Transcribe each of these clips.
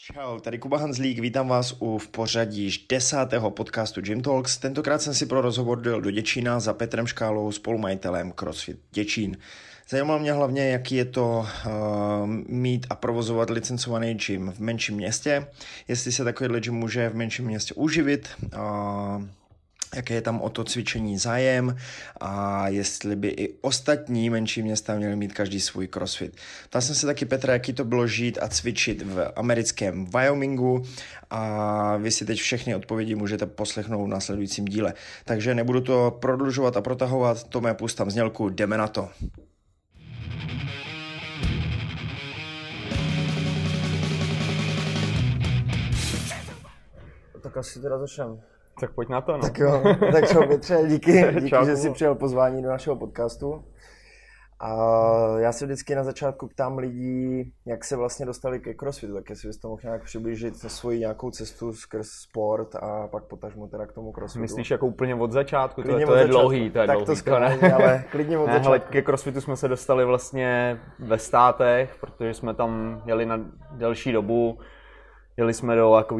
Čau, tady Kuba Hanzlík, vítám vás v pořadí 10. podcastu Gym Talks. Tentokrát jsem si pro rozhovor dojel do Děčína za Petrem Škálou, spolumajitelem CrossFit Děčín. Zajímalo mě hlavně, jaký je to mít a provozovat licencovaný gym v menším městě, jestli se takovýhle gym může v menším městě uživit, jaké je tam o to cvičení zájem a jestli by i ostatní menší města měly mít každý svůj crossfit. Ptal jsem se taky Petra, jaký to bylo žít a cvičit v americkém Wyomingu a vy si teď všechny odpovědi můžete poslechnout v následujícím díle. Takže nebudu to prodlužovat a protahovat, Tome, pust tam znělku, jdeme na to. Tak asi teda začneme. Tak pojď na to, no. Tak jo, tak čau Petře, díky, že jsi přijal pozvání do našeho podcastu. A já se vždycky na začátku ptám lidí, jak se vlastně dostali ke CrossFitu, tak jestli bys to mohl nějak přiblížit svoji nějakou cestu skrz sport a pak potažmo teda k tomu CrossFitu. Myslíš jako úplně od začátku? To je dlouhý, to je tak dlouhý. To skvělé, ale klidně od začátku. Hele, ke CrossFitu jsme se dostali vlastně ve Státech, protože jsme tam jeli na delší dobu. Jeli jsme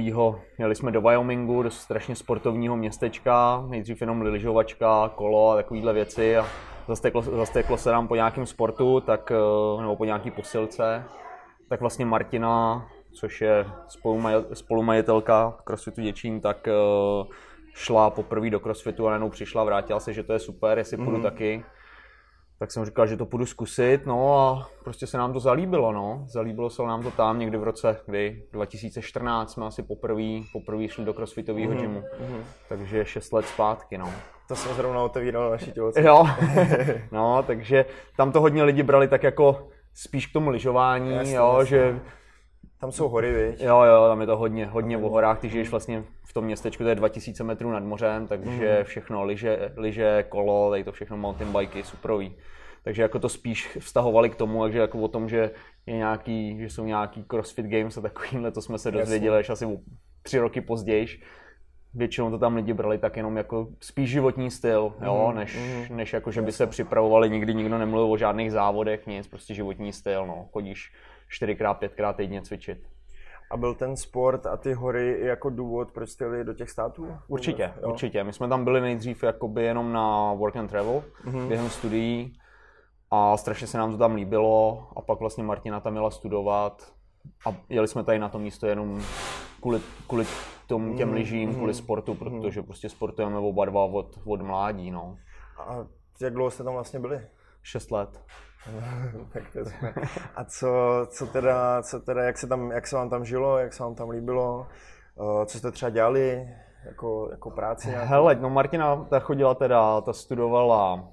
do Wyomingu, do strašně sportovního městečka, nejdřív jenom lyžovačka, kolo a takovýhle věci a zasteklo se nám po nějakém sportu, nebo po nějaký posilce, tak vlastně Martina, což je spolumajitelka CrossFitu Děčín, tak šla poprvé do CrossFitu a najednou přišla, vrátila se, že to je super, jestli půjdu taky. Tak jsem říkal, že to půjdu zkusit, no a prostě se nám to zalíbilo, no. Zalíbilo se nám to tam někdy v roce, 2014 jsme asi poprvé šli do crossfitového gymu, takže 6 let zpátky, no. To jsme zrovna otevírali naši tělocvičnu. Jo, no, takže tam to hodně lidi brali tak jako spíš k tomu lyžování, jasně. Že... Tam jsou hory, viď? Jo, tam je to hodně o horách, ty žiješ vlastně v tom městečku, to je 2000 metrů nad mořem, takže všechno, lyže, kolo, tady to všechno mountain bikey, suprový. Takže jako to spíš vztahovali k tomu, takže jako o tom, že jsou nějaký CrossFit Games a takovýhle, to jsme se dozvěděli až asi 3 roky později. Většinou to tam lidi brali tak jenom jako spíš životní styl, jo, než jako, že by se připravovali, nikdy nikdo nemluvil o žádných závodech, nic, prostě životní styl, no, chodíš 4x, 5x týdně cvičit. A byl ten sport a ty hory jako důvod, proč jste jeli do těch států? Určitě. My jsme tam byli nejdřív jakoby jenom na work and travel, během studií a strašně se nám to tam líbilo a pak vlastně Martina tam jela studovat a jeli jsme tady na to místo jenom kvůli těm lyžím, kvůli sportu, protože prostě sportujeme oba dva od mládí, no. A jak dlouho jste tam vlastně byli? 6 let. Tak to jsme. A co teda, jak se vám tam žilo, jak se vám tam líbilo, co jste třeba dělali jako práci nějakou? Hele, no Martina ta studovala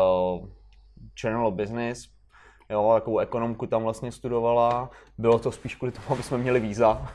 General Business, jo, takovou ekonomku tam vlastně studovala, bylo to spíš kvůli tomu, aby jsme měli víza,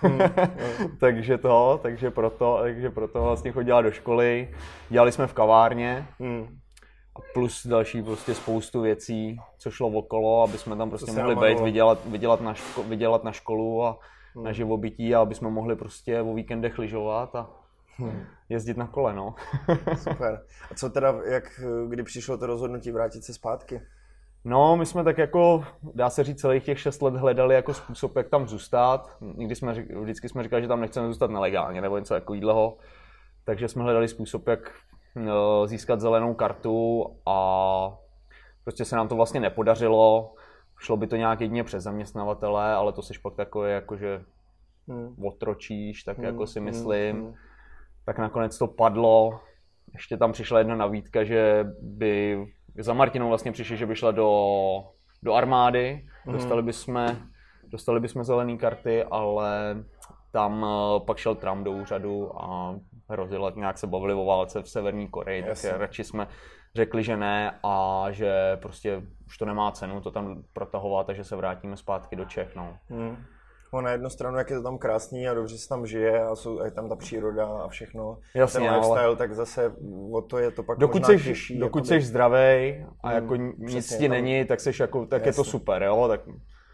takže proto vlastně chodila do školy, dělali jsme v kavárně, a plus další prostě spoustu věcí, co šlo okolo, aby jsme tam prostě mohli být, vydělat na školu a na živobytí a aby jsme mohli prostě o víkendech lyžovat a jezdit na kole, no. Super. A co teda, kdy přišlo to rozhodnutí vrátit se zpátky? No, my jsme tak jako, dá se říct, celých těch 6 let hledali jako způsob, jak tam zůstat. Vždycky jsme říkali, že tam nechceme zůstat nelegálně nebo něco takového. Takže jsme hledali způsob, jak získat zelenou kartu a prostě se nám to vlastně nepodařilo. Šlo by to nějak jedině přes zaměstnavatele, ale to seš pak takové jako, že otročíš, tak jako si myslím. Tak nakonec to padlo. Ještě tam přišla jedna nabídka, že by za Martinou vlastně přišli, že by šla do armády. Dostali bychom zelené karty, ale tam pak šel Trump do úřadu a hrozilo, nějak se bavili o válce v Severní Koreji, tak radši jsme řekli, že ne a že prostě už to nemá cenu to tam protahovat a že se vrátíme zpátky do Čech, no. Na jednu stranu, jak je to tam krásný a dobře se tam žije a je tam ta příroda a všechno. Jasně, ten lifestyle, ale tak zase o to je to pak dokud možná těžší. Dokud jsi zdravej a jako nic ti není, tak seš jako, tak je to super, jo, tak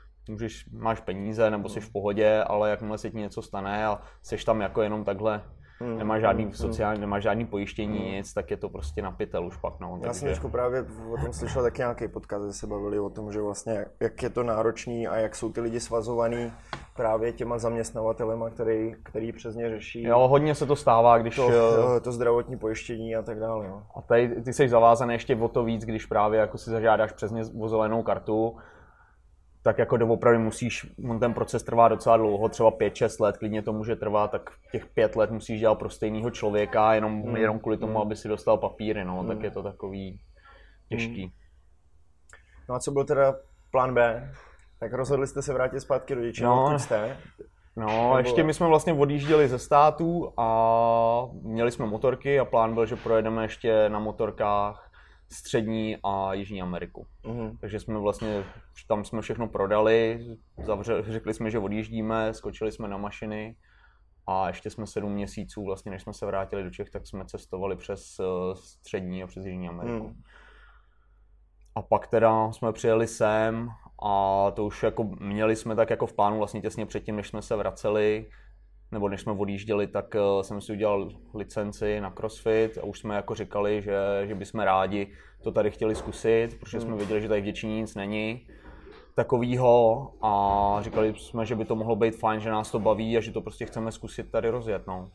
máš peníze nebo jsi v pohodě, ale jakmile se ti něco stane a seš tam jako jenom takhle nemáš žádný sociální, nemáš žádný pojištění, nic, tak je to prostě na pytel už pak, no. Já jsem teďko právě o tom slyšel taky nějaký podcast, kde se bavili o tom, že vlastně jak je to náročný a jak jsou ty lidi svazovaný právě těma zaměstnavatelema, který přes ně řeší. Jo, hodně se to stává, když... To zdravotní pojištění a tak dále, jo. A tady ty jsi zavázaný ještě o to víc, když právě jako si zažádáš přes ně o zelenou kartu, tak jako doopravdy musíš, ten proces trvá docela dlouho, třeba 5-6 let, klidně to může trvat, tak těch 5 let musíš dělat pro stejného člověka, jenom kvůli tomu, aby si dostal papíry, no, tak je to takový těžký. No a co byl teda plán B? Tak rozhodli jste se vrátit zpátky do Děčína, odkud jste? No, ještě my jsme vlastně odjížděli ze států a měli jsme motorky a plán byl, že projedeme ještě na motorkách Střední a Jižní Ameriku. Takže jsme vlastně, tam jsme všechno prodali, řekli jsme, že odjíždíme, skočili jsme na mašiny a ještě jsme 7 měsíců, vlastně než jsme se vrátili do Čech, tak jsme cestovali přes Střední a přes Jižní Ameriku. A pak teda jsme přijeli sem a to už jako měli jsme tak jako v plánu vlastně těsně předtím, než jsme se vraceli, nebo než jsme odjížděli, tak jsem si udělal licenci na CrossFit a už jsme jako říkali, že bychom rádi to tady chtěli zkusit, protože jsme věděli, že tady v Děčíně nic není takovýho a říkali jsme, že by to mohlo být fajn, že nás to baví a že to prostě chceme zkusit tady rozjet, no.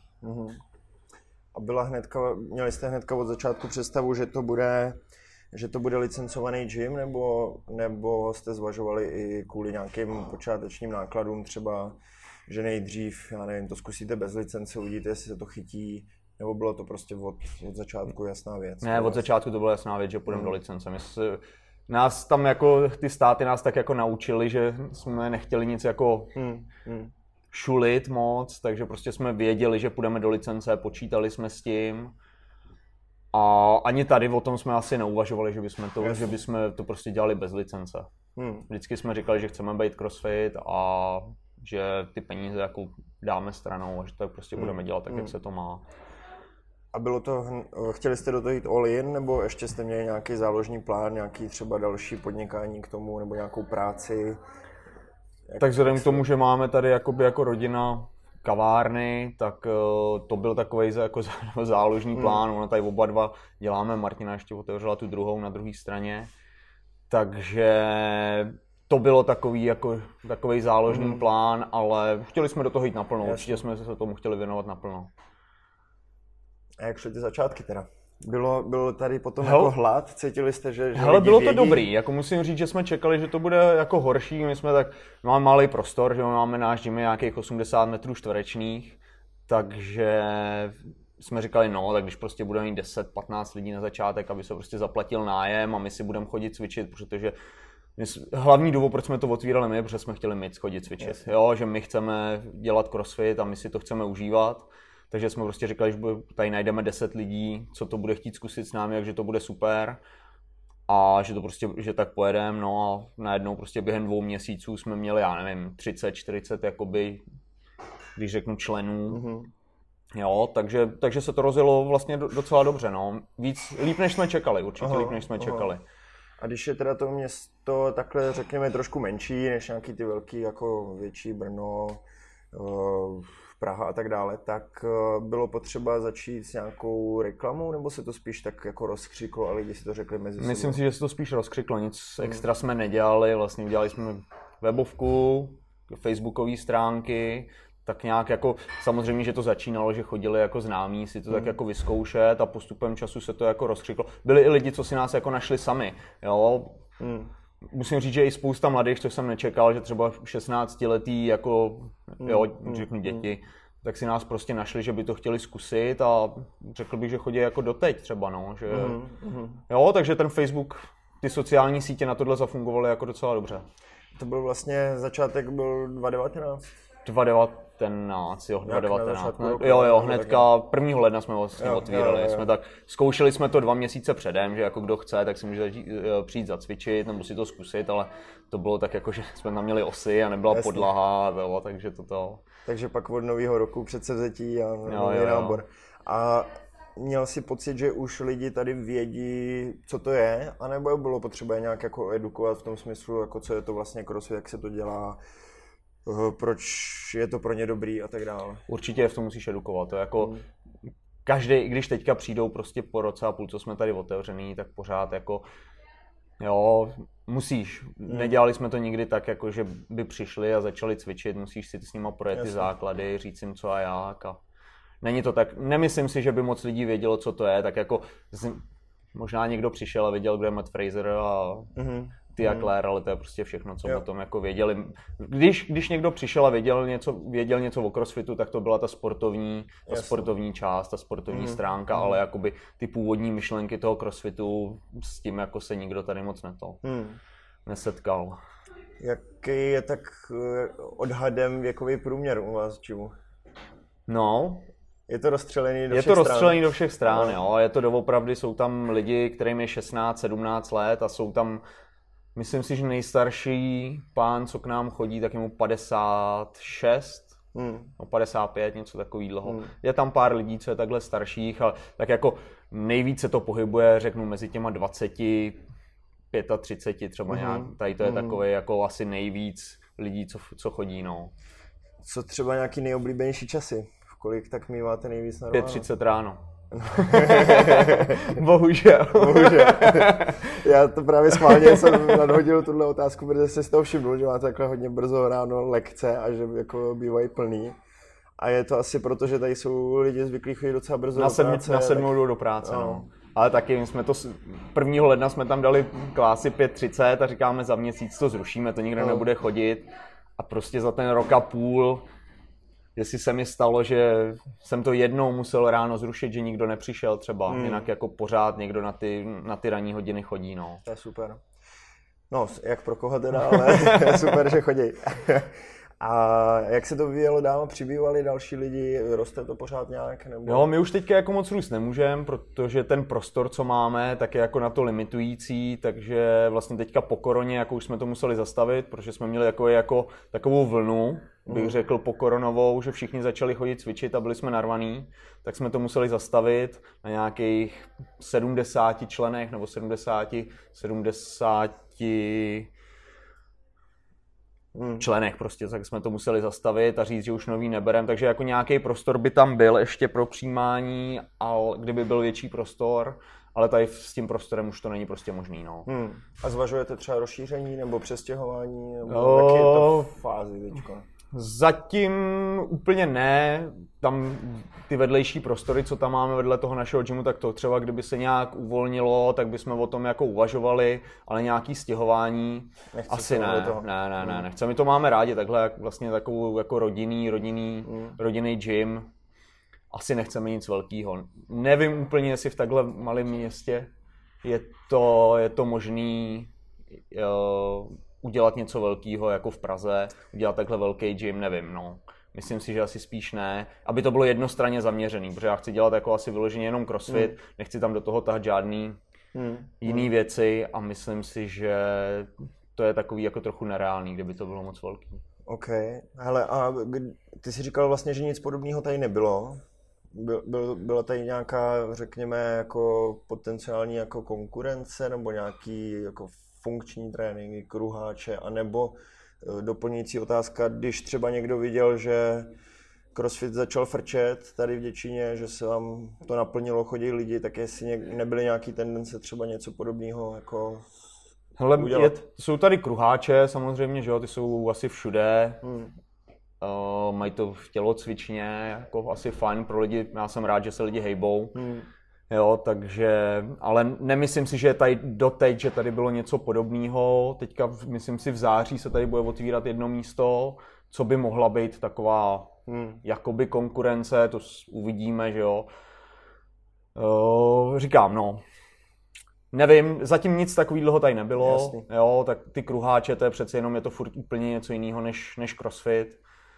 A měli jste hnedka od začátku představu, že to bude licencovaný gym, nebo jste zvažovali i kvůli nějakým počátečním nákladům třeba, že nejdřív, já nevím, to zkusíte bez licence, uvidíte, jestli se to chytí, nebo bylo to prostě od začátku jasná věc? Ne, od začátku to byla jasná věc, že půjdeme do licence. Nás tam jako, ty státy nás tak jako naučili, že jsme nechtěli nic jako šulit moc, takže prostě jsme věděli, že půjdeme do licence, počítali jsme s tím. A ani tady o tom jsme asi neuvažovali, že bychom to prostě dělali bez licence. Vždycky jsme říkali, že chceme být CrossFit a že ty peníze jako dáme stranou a že to prostě budeme dělat tak, jak se to má. A chtěli jste do toho jít all in, nebo ještě jste měli nějaký záložní plán, nějaký třeba další podnikání k tomu, nebo nějakou práci? Tak vzhledem k tomu, že máme tady jako rodina kavárny, tak to byl takovej jako záložní plán. Ono tady oba dva děláme, Martina ještě otevřela tu druhou na druhé straně. Takže to bylo takový záložní plán, ale chtěli jsme do toho jít naplno. Určitě jsme se tomu chtěli věnovat naplno. A jak šly ty začátky teda? Bylo tady potom jako hlad? Cítili jste, že hele, bylo to dobrý. Jako musím říct, že jsme čekali, že to bude jako horší. My máme malý prostor, že máme náš gym nějakých 80 metrů čtverečních, takže jsme říkali, tak když prostě budeme mít 10-15 lidí na začátek, aby se prostě zaplatil nájem a my si budeme chodit cvičit, protože hlavní důvod, proč jsme to otvírali my, protože jsme chtěli chodit cvičit. Jo, že my chceme dělat CrossFit a my si to chceme užívat. Takže jsme prostě říkali, že tady najdeme 10 lidí, co to bude chtít zkusit s námi, takže to bude super. A že tak pojedeme, a najednou prostě během 2 měsíců jsme měli, já nevím, 30-40 jakoby, když řeknu členů. Jo, takže se to rozjelo vlastně docela dobře, líp než jsme čekali, určitě líp než jsme čekali. A když je teda to město takhle, řekněme, trošku menší, než nějaký ty velký, jako větší Brno, Praha a tak dále, tak bylo potřeba začít s nějakou reklamou, nebo se to spíš tak jako rozkřiklo a lidi si to řekli mezi sebou? Myslím si, že se to spíš rozkřiklo, nic extra jsme nedělali, vlastně udělali jsme webovku, facebookové stránky, tak nějak jako, samozřejmě, že to začínalo, že chodili jako známí si to tak jako vyzkoušet a postupem času se to jako rozkřiklo. Byli i lidi, co si nás jako našli sami, jo. Musím říct, že i spousta mladých, co jsem nečekal, že třeba 16letý jako, řeknu děti, tak si nás prostě našli, že by to chtěli zkusit a řekl bych, že chodí jako doteď třeba, že jo, takže ten Facebook, ty sociální sítě na tohle zafungovaly jako docela dobře. To byl vlastně, začátek byl 2019? 2019, jo, 2019. Jo, hnedka 1. ledna jsme vlastně otvírali. Jsme tak, zkoušeli jsme to 2 měsíce předem, že jako kdo chce, tak si může přijít zacvičit nebo si to zkusit, ale to bylo tak jako, že jsme tam měli osy a nebyla podlaha, takže toto. Takže pak od nového roku předsevzetí a nový nábor. A měl jsi pocit, že už lidi tady vědí, co to je, anebo bylo potřeba nějak jako edukovat v tom smyslu, jako co je to vlastně CrossFit, jak se to dělá, proč je to pro ně dobrý a tak dále. Určitě v tom musíš edukovat. To jako i když teďka přijdou prostě po roce a půl, co jsme tady otevřený, tak pořád jako jo, musíš. Nedělali jsme to nikdy tak, jako že by přišli a začali cvičit, musíš si s nima projet ty základy, říct jim co a jak. A není to tak, nemyslím si, že by moc lidí vědělo, co to je, tak jako možná někdo přišel a věděl, kdo je Matt Fraser a ty a Claire, ale to je prostě všechno, co o tom jako věděli. Když někdo přišel a věděl něco o crossfitu, tak to byla ta sportovní část, ta sportovní stránka, ale jakoby ty původní myšlenky toho crossfitu s tím jako se nikdo tady moc nesetkal. Jaký je tak odhadem věkový průměr u vás, Jimu? No, je to rozstřelený do všech stran, jo. Je to doopravdy, jsou tam lidi, kterým je 16, 17 let a jsou tam, myslím si, že nejstarší pán, co k nám chodí, tak je mu 56, 55, něco takového. Je tam pár lidí, co je takhle starších, ale tak jako nejvíc se to pohybuje, řeknu, mezi těma 20, 35 třeba nějak. Tady to je takový jako asi nejvíc lidí, co chodí, no. Co třeba nějaký nejoblíbenější časy? V kolik tak míváte nejvíc na 5:30 ráno. Bohužel. Já to právě schválně jsem nadhodil tuhle otázku, protože se z toho všimnul, že máte takhle hodně brzo ráno lekce a že jako bývají plný. A je to asi proto, že tady jsou lidi zvyklí chodit docela brzo do práce. Na 7 jdou do práce, no. Ale taky my jsme to 1. ledna jsme tam dali klásy 5:30 a říkáme za měsíc to zrušíme, to nikdo nebude chodit. A prostě za ten rok a půl, jestli se mi stalo, že jsem to jednou musel ráno zrušit, že nikdo nepřišel třeba, jinak jako pořád někdo na ty ranní hodiny chodí, no. To je super. No, jak pro koho teda, ale super, že chodí. A jak se to vyvíjelo dál? Přibývali další lidi? Roste to pořád nějak? Nebo... Jo, my už teďka jako moc růst nemůžeme, protože ten prostor, co máme, tak je jako na to limitující, takže vlastně teďka po koroně, jako už jsme to museli zastavit, protože jsme měli jako takovou vlnu, bych řekl pokoronovou, že všichni začali chodit cvičit a byli jsme narvaný, tak jsme to museli zastavit na nějakých 70 členech nebo 70 členech prostě, tak jsme to museli zastavit a říct, že už nový neberem, takže jako nějaký prostor by tam byl ještě pro přijímání, ale kdyby byl větší prostor, ale tady s tím prostorem už to není prostě možný, no. A zvažujete třeba rozšíření nebo přestěhování, nebo jaké je to v fázi teďko? Zatím úplně ne, tam ty vedlejší prostory, co tam máme vedle toho našeho gymu, tak to třeba kdyby se nějak uvolnilo, tak bychom o tom jako uvažovali, ale nějaký stěhování asi ne, nechce. My to máme rádi takhle, vlastně takovou jako rodinný gym, asi nechceme nic velkýho. Nevím úplně, jestli v takhle malém městě je to možný udělat něco velkého jako v Praze, udělat takhle velký gym, nevím, no. Myslím si, že asi spíš ne, aby to bylo jednostranně zaměřený, protože já chci dělat jako asi vyloženě jenom crossfit, nechci tam do toho tahat žádný jiný věci a myslím si, že to je takový jako trochu nereálný, kdyby to bylo moc velký. OK, hele, a ty jsi říkal vlastně, že nic podobného tady nebylo. Byla tady nějaká, řekněme, jako potenciální jako konkurence nebo nějaký jako funkční tréninky, kruháče, anebo doplňující otázka, když třeba někdo viděl, že CrossFit začal frčet tady v Děčíně, že se vám to naplnilo, chodí lidi, tak jestli nebyly nějaký tendence třeba něco podobného jako udělat? Jsou tady kruháče samozřejmě, že jo, ty jsou asi všude. Mají to v tělocvičně, jako asi fajn pro lidi, já jsem rád, že se lidi hejbou. Jo, takže, ale nemyslím si, že je tady doteď, že tady bylo něco podobného. Teďka, myslím si, v září se tady bude otvírat jedno místo, co by mohla být taková jakoby konkurence, to uvidíme, že jo. Říkám, no, nevím, zatím nic takového tady nebylo. Jasný. Jo, tak ty kruháče, to je přece jenom, je to furt úplně něco jiného než CrossFit,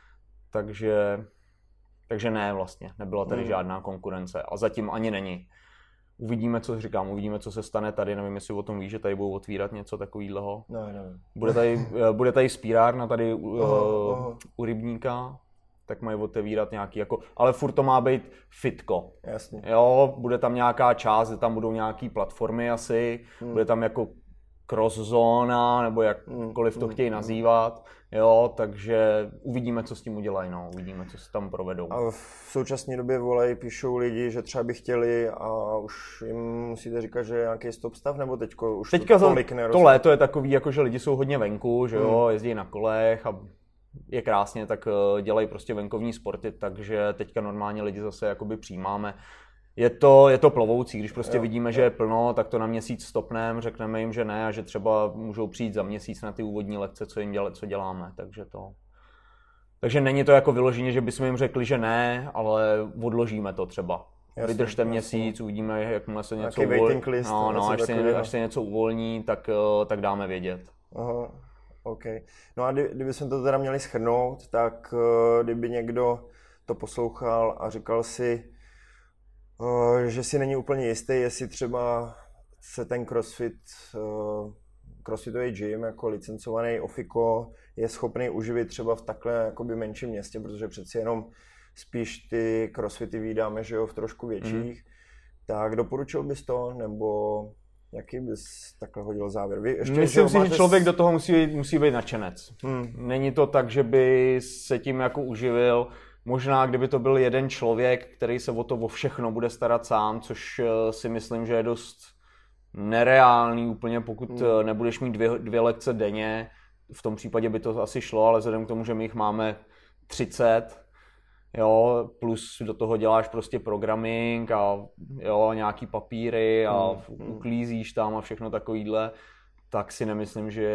takže ne, vlastně, nebyla tady žádná konkurence a zatím ani není. Uvidíme, co se stane tady, nevím, jestli o tom víš, že tady budou otvírat něco takového. Nevím. Bude tady spírárna tady u Rybníka, tak mají otevírat nějaký jako, ale furt to má být fitko. Jasně. Jo, bude tam nějaká část, tam budou nějaký platformy asi, bude tam jako cross zóna, nebo jakkoliv to chtějí nazývat. Jo, takže uvidíme, co s tím udělají, no, uvidíme, co se tam provedou. A v současné době volají, píšou lidi, že třeba by chtěli a už jim musíte říkat, že je nějaký stop stav, nebo teďko už teďka to tolik neroste? To léto je takový, jako že lidi jsou hodně venku, že jo, jezdí na kolech a je krásně, tak dělají prostě venkovní sporty, takže teďka normálně lidi zase jakoby přijímáme. Je to plovoucí, když prostě vidíme, že je plno, tak to na měsíc stopneme, řekneme jim, že ne a že třeba můžou přijít za měsíc na ty úvodní lekce, co děláme, takže není to jako vyloženě, že bychom jim řekli, že ne, ale odložíme to třeba. Jasně, vydržte měsíc, uvidíme, jakmile se něco uvolní. Až se něco uvolní, tak dáme vědět. Aha, OK. No a kdybychom to teda měli shrnout, tak kdyby někdo to poslouchal a říkal si, že si není úplně jistý, jestli třeba se ten crossfitový gym jako licencovaný Ofiko je schopný uživit třeba v takhle jakoby menším městě, protože přeci jenom spíš ty crossfity vídáme, že jo, v trošku větších. Tak doporučil bys to, nebo jaký bys takhle hodil závěr? Myslím si, že člověk do toho musí být nadšenec. Není to tak, že by se tím jako uživil. Možná, kdyby to byl jeden člověk, který se o všechno bude starat sám, což si myslím, že je dost nereálný úplně, pokud nebudeš mít dvě lekce denně. V tom případě by to asi šlo, ale vzhledem k tomu, že my jich máme 30, jo, plus do toho děláš prostě programming a jo, nějaký papíry a uklízíš tam a všechno takovýhle, tak si nemyslím, že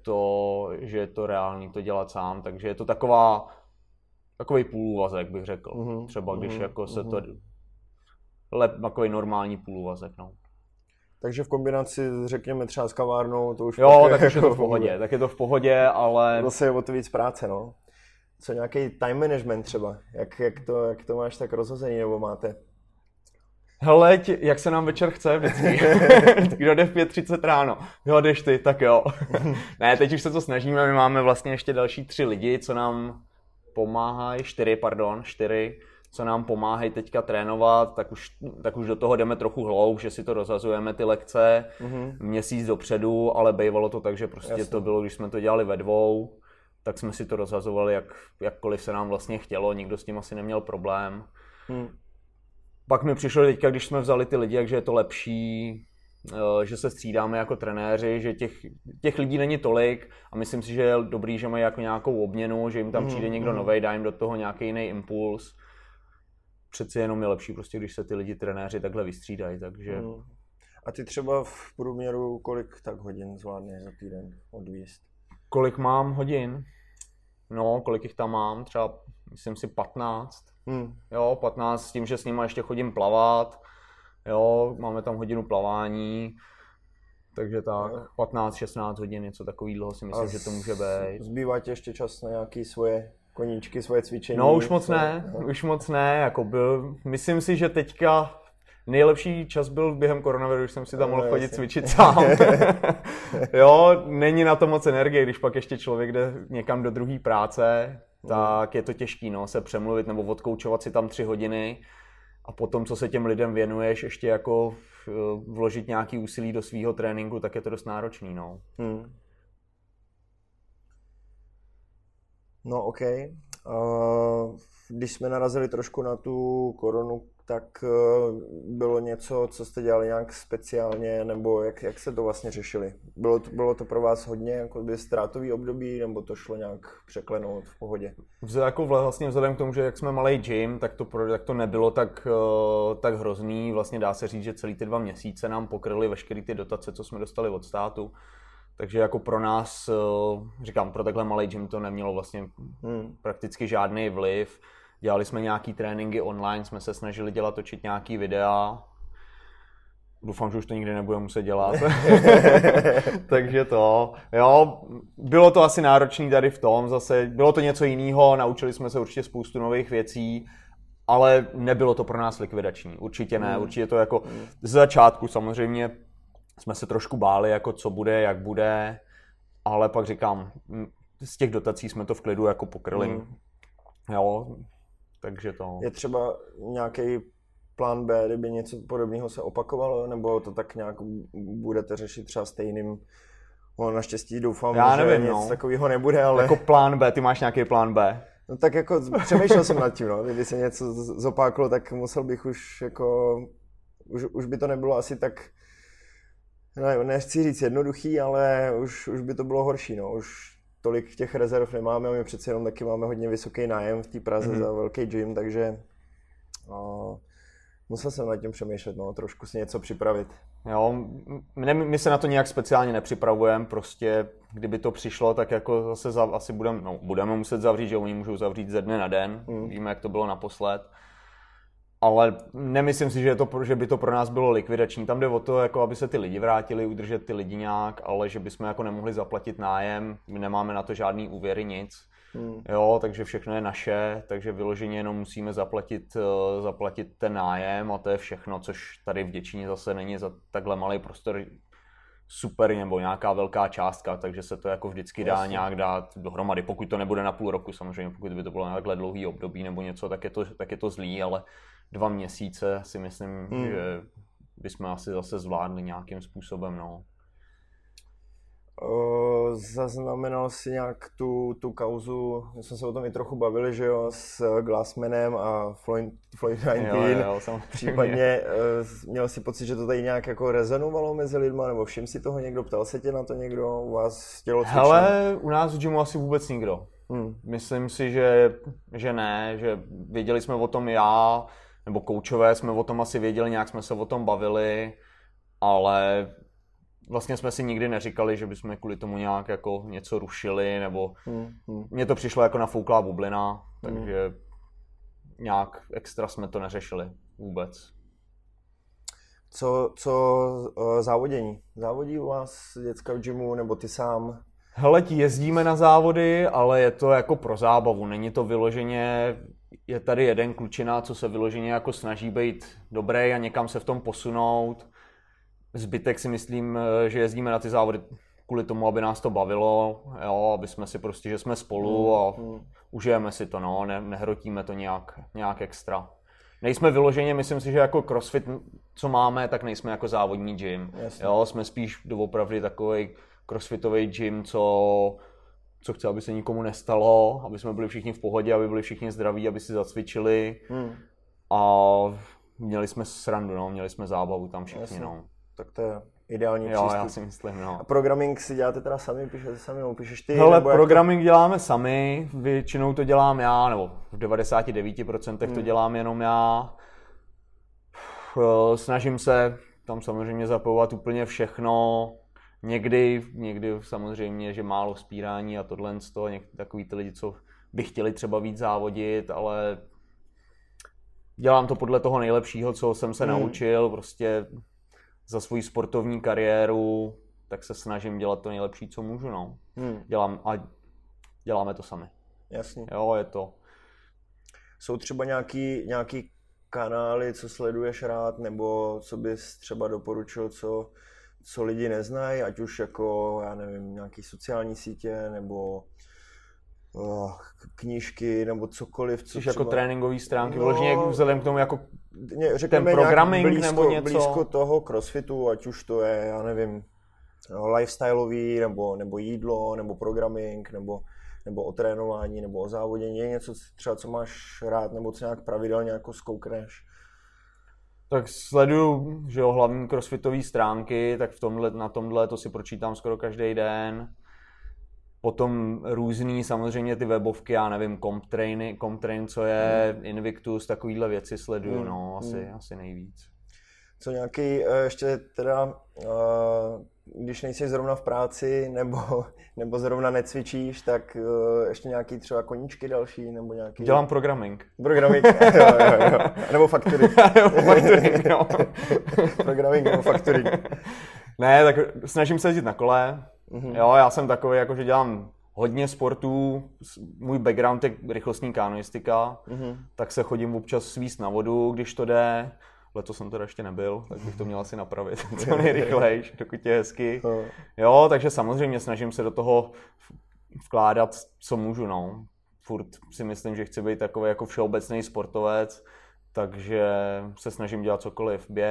je to reálný to dělat sám, takže je to takový půlúvazek, bych řekl. Třeba když jako se to takový normální půlúvazek, no. Takže v kombinaci, řekněme, třeba s kavárnou, to už... Jo, tak už je to v pohodě, ale... Zase je o to víc práce, no. Co nějaký time management třeba? Jak to máš tak rozhozený, nebo máte? Hele, jak se nám večer chce vždycky. Kdo jde v 5:30 ráno? Jo, jdeš ty, tak jo. Ne, teď už se to snažíme, my máme vlastně ještě další 3 lidi, co nám pomáhají, 4, co nám pomáhají teďka trénovat, tak už do toho jdeme trochu hloub, že si to rozhazujeme ty lekce měsíc dopředu, ale bývalo to tak, že prostě to bylo, když jsme to dělali ve 2, tak jsme si to rozhazovali jakkoliv se nám vlastně chtělo, nikdo s tím asi neměl problém. Pak mi přišlo teďka, když jsme vzali ty lidi, takže je to lepší, že se střídáme jako trenéři, že těch lidí není tolik a myslím si, že je dobrý, že mají jako nějakou obměnu, že jim tam přijde někdo novej, dá jim do toho nějaký jiný impuls. Přeci jenom je lepší prostě, když se ty lidi trenéři takhle vystřídají, takže... A ty třeba v průměru kolik tak hodin zvládneš za týden odvíst? Kolik mám hodin? No, kolik jich tam mám? Třeba, myslím si 15. Jo, 15 s tím, že s nima ještě chodím plavat. Jo, máme tam hodinu plavání. Takže tak, 15-16 hodin, něco takového si myslím, že to může být. Zbývá ti ještě čas na nějaké svoje koníčky, svoje cvičení? No, už moc ne, jako myslím si, že teďka nejlepší čas byl během koronaviru, když jsem si tam mohl chodit cvičit sám. Jo, není na to moc energie, když pak ještě člověk jde někam do druhé práce, tak je to těžký, no, se přemluvit nebo odkoučovat si tam 3 hodiny a potom, co se těm lidem věnuješ, ještě jako vložit nějaký úsilí do svýho tréninku, tak je to dost náročný, no. No, OK. Když jsme narazili trošku na tu koronu, tak bylo něco, co jste dělali nějak speciálně, nebo jak se to vlastně řešili? Bylo to pro vás hodně jakoby ztrátový období, nebo to šlo nějak překlenout v pohodě? Vlastně vzhledem k tomu, že jak jsme malej gym, tak to nebylo tak hrozný. Vlastně dá se říct, že celý ty 2 měsíce nám pokryly veškeré ty dotace, co jsme dostali od státu. Takže jako pro nás, říkám, pro takhle malej gym to nemělo vlastně prakticky žádný vliv. Dělali jsme nějaký tréninky online, jsme se snažili točit nějaký videa. Doufám, že už to nikdy nebudeme muset dělat. Takže jo, bylo to asi náročný tady v tom, zase bylo to něco jiného, naučili jsme se určitě spoustu nových věcí, ale nebylo to pro nás likvidační, určitě ne, určitě to jako z začátku samozřejmě jsme se trošku báli, jako co bude, jak bude, ale pak říkám, z těch dotací jsme to v klidu jako pokryli. Jo, takže to... Je třeba nějaký plán B, kdyby něco podobného se opakovalo, nebo to tak nějak budete řešit třeba stejným naštěstí doufám, Já že nevím, nic takového nebude, ale... Jako plán B, ty máš nějaký plán B? No tak jako přemýšlel jsem nad tím, no. Kdyby se něco zopáklo, tak musel bych už jako... Už by to nebylo asi tak... No, nechci říct jednoduchý, ale už by to bylo horší, no. Už tolik těch rezerv nemáme a my přeci jenom taky máme hodně vysoký nájem v té Praze za velký gym, takže... musel jsem nad tím přemýšlet, no, trošku si něco připravit. Jo, my se na to nějak speciálně nepřipravujeme, prostě kdyby to přišlo, tak jako zase asi budeme muset zavřít, že oni můžou zavřít ze dne na den, víme, jak to bylo naposled. Ale nemyslím si, že by to pro nás bylo likvidační. Tam jde o to, jako aby se ty lidi vrátili, udržet ty lidi nějak, ale že bychom jako nemohli zaplatit nájem, my nemáme na to žádný úvěry, nic. Jo, takže všechno je naše, takže vyloženě jenom musíme zaplatit ten nájem a to je všechno, což tady v Děčíně zase není za takhle malý prostor super nebo nějaká velká částka, takže se to jako vždycky dá nějak dát dohromady, pokud to nebude na půl roku samozřejmě, pokud by to bylo nějaké dlouhý období nebo něco, tak je to zlý, ale 2 měsíce si myslím, že bychom asi zase zvládli nějakým způsobem, no. Zaznamenal si nějak tu kauzu, my jsme se o tom i trochu bavili, že jo, s Glassmanem a Floyd 19, jo, případně měl si pocit, že to tady nějak jako rezonovalo mezi lidma, nebo všim si toho někdo, ptal se tě na to někdo u vás tělocvičně? Hele, u nás v gymu asi vůbec nikdo. Myslím si, že ne, že věděli jsme o tom já, nebo koučové jsme o tom asi věděli, nějak jsme se o tom bavili, ale vlastně jsme si nikdy neříkali, že bychom kvůli tomu nějak jako něco rušili, nebo mně to přišlo jako nafouklá bublina, takže nějak extra jsme to neřešili vůbec. Co závodění? Závodí u vás děcka v gymu, nebo ty sám? Hele, jezdíme na závody, ale je to jako pro zábavu, není to vyloženě, je tady jeden klučina, co se vyloženě jako snaží být dobrý a někam se v tom posunout. Zbytek si myslím, že jezdíme na ty závody kvůli tomu, aby nás to bavilo, jo, aby jsme si prostě, že jsme spolu a užijeme si to, no, nehrotíme to nějak extra. Nejsme vyloženě, myslím si, že jako CrossFit, co máme, tak nejsme jako závodní gym. Jo, jsme spíš doopravdy takovej crossfitový gym, co chce, aby se nikomu nestalo, aby jsme byli všichni v pohodě, aby byli všichni zdraví, aby si zacvičili a měli jsme srandu, no, měli jsme zábavu tam všichni, no. Tak to je ideální přístup. Já si myslím, no. A programming si děláte teda sami, píšete sami, nebo píšeš ty? Hele, programming děláme sami, většinou to dělám já, nebo v 99% to dělám jenom já. Snažím se tam samozřejmě zapojovat úplně všechno. Někdy samozřejmě, že málo vzpírání a tohle z toho, takový ty lidi, co by chtěli třeba víc závodit, ale dělám to podle toho nejlepšího, co jsem se naučil, prostě za svou sportovní kariéru, tak se snažím dělat to nejlepší, co můžu, no. Děláme to sami. Jasně. Jo, je to. Jsou třeba nějaký kanály, co sleduješ rád, nebo co bys třeba doporučil, co lidi neznají, ať už jako, já nevím, nějaký sociální sítě, nebo knížky, nebo cokoliv, co třeba... jako tréninkové stránky, vložně vzhledem k tomu jako ten programming blízko, nebo něco? Blízko toho crossfitu, ať už to je, já nevím, lifestyleový, nebo jídlo, nebo programming, nebo o trénování, nebo o závodění, je něco třeba, co máš rád, nebo co nějak pravidelně jako zkoukneš? Tak sleduju, že jo, hlavní crossfitové stránky, tak na tomhle to si pročítám skoro každý den. Potom různý samozřejmě ty webovky, já nevím, CompTrain, co je, Invictus, takovýhle věci sleduju, no, asi nejvíc. Co nějaký, ještě teda, když nejsi zrovna v práci, nebo zrovna necvičíš, tak ještě nějaký třeba koníčky další, nebo nějaký... Dělám programming. Programming, jo. Nebo factoring. No. Programming nebo factoring. Ne, tak snažím se jezdit na kole. Jo, já jsem takový, jako že dělám hodně sportů, můj background je rychlostní kanoistika, tak se chodím občas svíst na vodu, když to jde. Letos jsem teda ještě nebyl, tak bych to měl asi napravit co nejrychlejš, dokud je hezky. Jo, takže samozřejmě snažím se do toho vkládat, co můžu, no. Furt si myslím, že chci být takový jako všeobecný sportovec, takže se snažím dělat cokoliv, běh,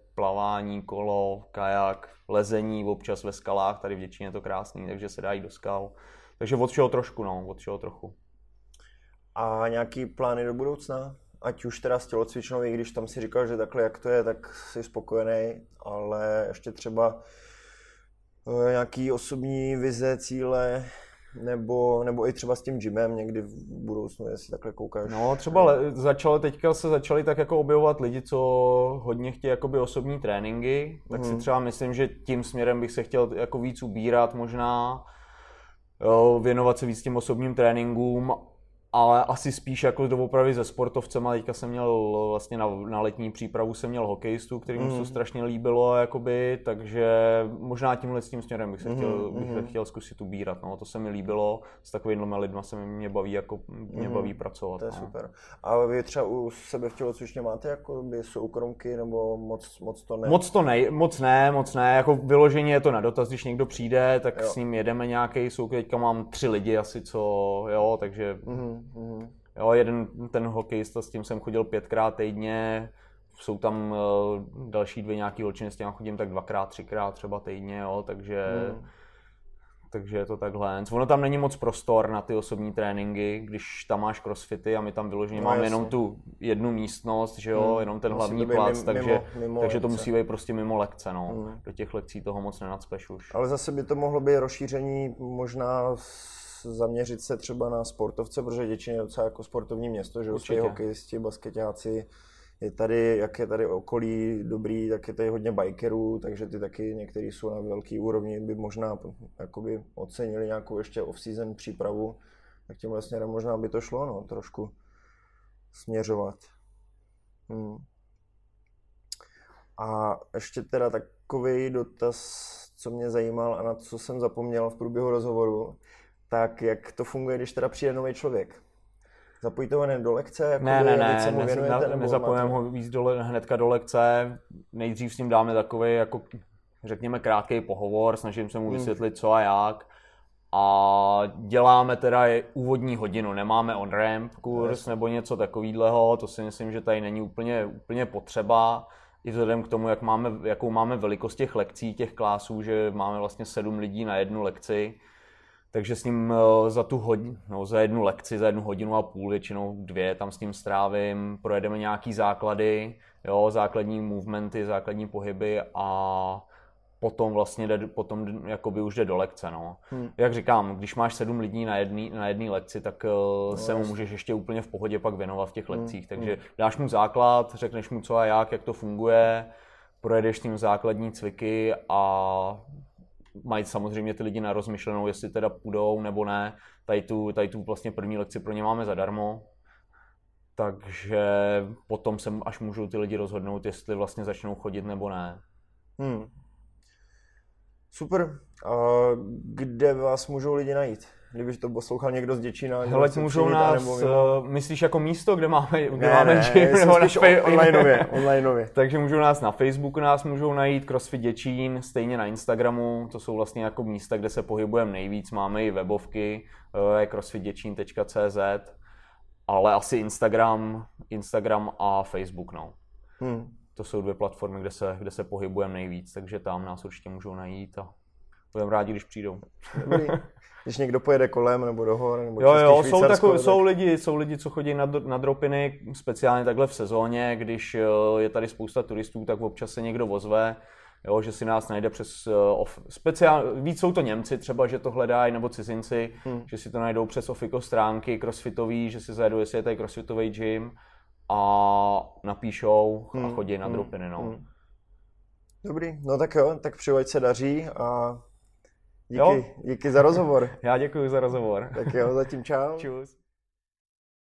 plavání, kolo, kajak, lezení, občas ve skalách, tady v Děčíně je to krásný, takže se dá jít do skal. Takže od všeho trošku, od všeho trochu. A nějaký plány do budoucna? Ať už teda s tělocvičnou, i když tam si říkal, že takhle jak to je, tak jsi spokojený, ale ještě třeba nějaký osobní vize, cíle, nebo i třeba s tím gymem někdy v budoucnu, jestli takhle koukáš. No třeba teďka se začali tak jako objevovat lidi, co hodně chtějí jakoby osobní tréninky, tak si třeba myslím, že tím směrem bych se chtěl jako víc ubírat možná, věnovat se víc těm osobním tréninkům, ale asi spíš jako doopravdy se sportovcema. Teďka jsem měl vlastně na letní přípravu jsem měl hokejistu, kterýmu se to strašně líbilo, jakoby, takže možná tímhle s tím směrem bych se chtěl zkusit ubírat. No, to se mi líbilo, s takovými lidma se mě baví pracovat. To je super. A vy třeba u sebe v tělocvičně máte jakoby soukromky nebo moc to ne? Moc ne, jako vyloženě je to na dotaz, když někdo přijde, tak s ním jedeme nějaký teďka mám 3 lidi asi, takže jo, jeden ten hokejista, s tím jsem chodil 5krát týdně, jsou tam další 2 nějaký holčiny, s těma chodím tak 2krát, 3krát třeba týdně, jo, takže je to takhle. Ono tam není moc prostor na ty osobní tréninky, když tam máš crossfity a my tam vyloženě máme jenom tu jednu místnost, že jo, jenom ten hlavní plac, takže to musí být prostě mimo lekce, Do těch lekcí toho moc nenacpeš už. Ale zase by to mohlo být rozšíření, možná zaměřit se třeba na sportovce, protože Děčín je docela jako sportovní město, že určitě hokejisti, basketáci, jak je tady okolí dobrý, tak je tady hodně bikerů, takže ty taky některý jsou na velký úrovni, by možná jakoby ocenili nějakou ještě off-season přípravu, tak tímhle směrem možná by to šlo, trošku směřovat. A ještě teda takový dotaz, co mě zajímal a na co jsem zapomněl v průběhu rozhovoru, tak jak to funguje, když teda přijde nový člověk? Zapojíte ho hned do lekce? Nezapojeme ho víc hnedka do lekce. Nejdřív s ním dáme takový, jako řekněme, krátký pohovor, snažím se mu vysvětlit co a jak. A děláme teda úvodní hodinu, nemáme on-ramp kurz nebo něco takového, to si myslím, že tady není úplně potřeba. I vzhledem k tomu, jakou máme velikost těch lekcí, těch klásů, že máme vlastně 7 lidí na jednu lekci. Takže s ním za jednu lekci, za 1,5 hodiny, většinou 2, tam s ním strávím, projedeme nějaký základy, základní movementy, základní pohyby a potom vlastně už jde do lekce. Jak říkám, když máš 7 lidí na jedné lekci, tak se mu můžeš ještě úplně v pohodě pak věnovat v těch lekcích. Takže dáš mu základ, řekneš mu co a jak to funguje, projedeš s ním základní cviky a mají samozřejmě ty lidi na rozmyšlenou, jestli teda půjdou nebo ne. Tady tu vlastně první lekci pro ně máme zadarmo. Takže potom se až můžou ty lidi rozhodnout, jestli vlastně začnou chodit nebo ne. Super. A kde vás můžou lidi najít? Kdyby to poslouchal někdo z Děčína. Hele, můžou nás, myslíš jako místo, kde máme gym? Nebo onlineově. Takže můžou nás na Facebooku, nás můžou najít CrossFit Děčín, stejně na Instagramu, to jsou vlastně jako místa, kde se pohybujeme nejvíc, máme i webovky, crossfitděčín.cz, ale asi Instagram a Facebook, To jsou 2 platformy, kde se pohybujeme nejvíc, takže tam nás určitě můžou najít a budeme rádi, když přijdou. Dobrý. Když někdo pojede kolem nebo do hor, nebo jsou lidi, co chodí na dropiny, speciálně takhle v sezóně, když je tady spousta turistů, tak občas se někdo ozve, že si nás najde přes víc jsou to Němci třeba, že to hledají, nebo cizinci, že si to najdou přes Ofiko stránky crossfitový, že si zajedou, jestli je tady crossfitový gym a napíšou a chodí na dropiny. Dobrý, tak jo, tak přihoď se daří a díky za rozhovor. Já děkuji za rozhovor. Tak jo, zatím čau. Čus.